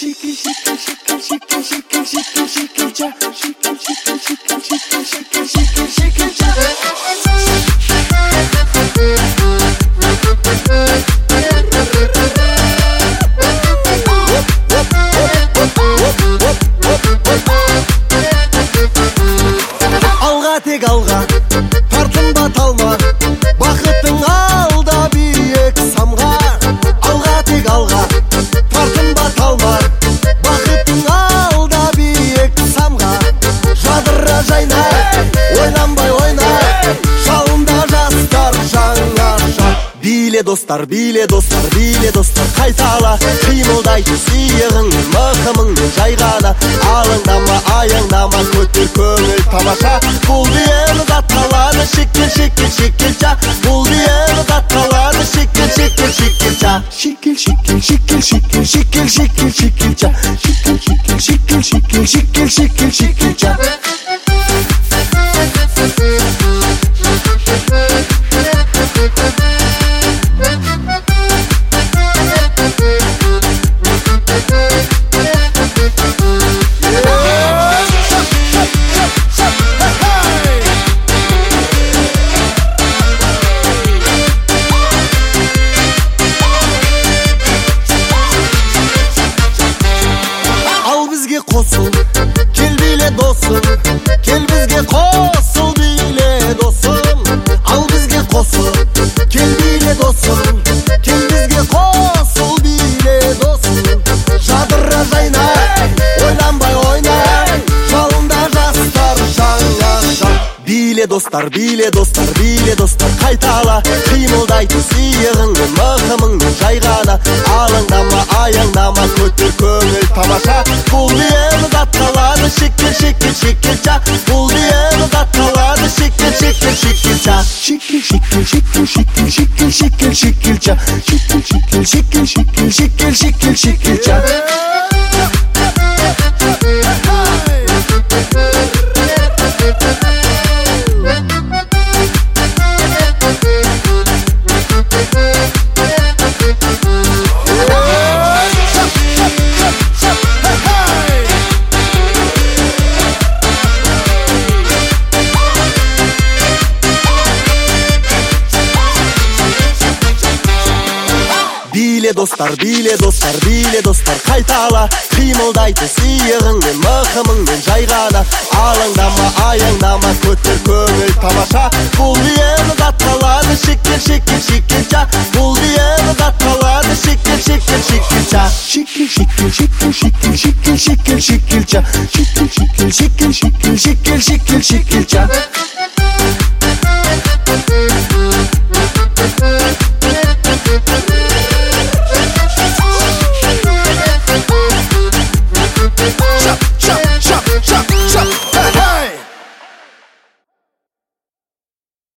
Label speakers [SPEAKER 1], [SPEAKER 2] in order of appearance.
[SPEAKER 1] Şekil şekil şekil şekil şekil şekil şekilca. Şekil şekil şekil şekil şekil şekil şekilca.
[SPEAKER 2] Alga tek alga, tартынба талма, бақытың алда биік самға. Алга тек алга, тартынба талма, бақытың алда биік самға. Жадыра жайна, ойланбай ойна, жалында жастар жаңаша. Биле достар, биле достар, биле достар, қайтала, қимылдайды сүйегің, мықымыңмен жайғана. Алаңдама, аяңдама, көтер көңіл тамаша. Бұл биеміз атқалады, шекел, шекел, шекелча. Бұл биеміз атқалады, шекел, шекел, шекелча.
[SPEAKER 1] Şekil şekil şekil şekil şekil şekil şekilca. Şekil şekil şekil şekil şekil şekil şekilca.
[SPEAKER 2] Қосыл, кел биле досым, кел бізге қосыл биле досым. Ал бізге қосыл, кел биле досым, кел бізге қосыл биле досым. Жадыра жайна, ойланбай ойна, жалында жастар жаңаша. Биле достар, биле достар, биле достар, қайтала, қимылдайды сүйегіңмен, мықымыңмен жайғана. Алаңдама, аяңдама, көтер көңіл тамаша. Бұл биеміз атқалады, шекел, шекел, шекелча. Бұл биеміз атқалады, шекел, шекел, шекелча.
[SPEAKER 1] Şekil şekil şekil şekil şekil şekil şekilca. Şekil şekil şekil şekil şekil şekil şekilca.
[SPEAKER 2] Биле достар, биле достар, биле достар, қайтала, қимылдайды сүйегіңмен, мықымыңмен жайғана. Алаңдама, аяңдама, көтер көңіл тамаша. Бұл биеміз атқалады, шекел, шекел, шекелча. Бұл биеміз атқалады, шекел, шекел, шекелча.
[SPEAKER 1] Şekil şekil şekil şekil şekil şekil şekilca. Şekil şekil şekil şekil şekil şekil şekilca.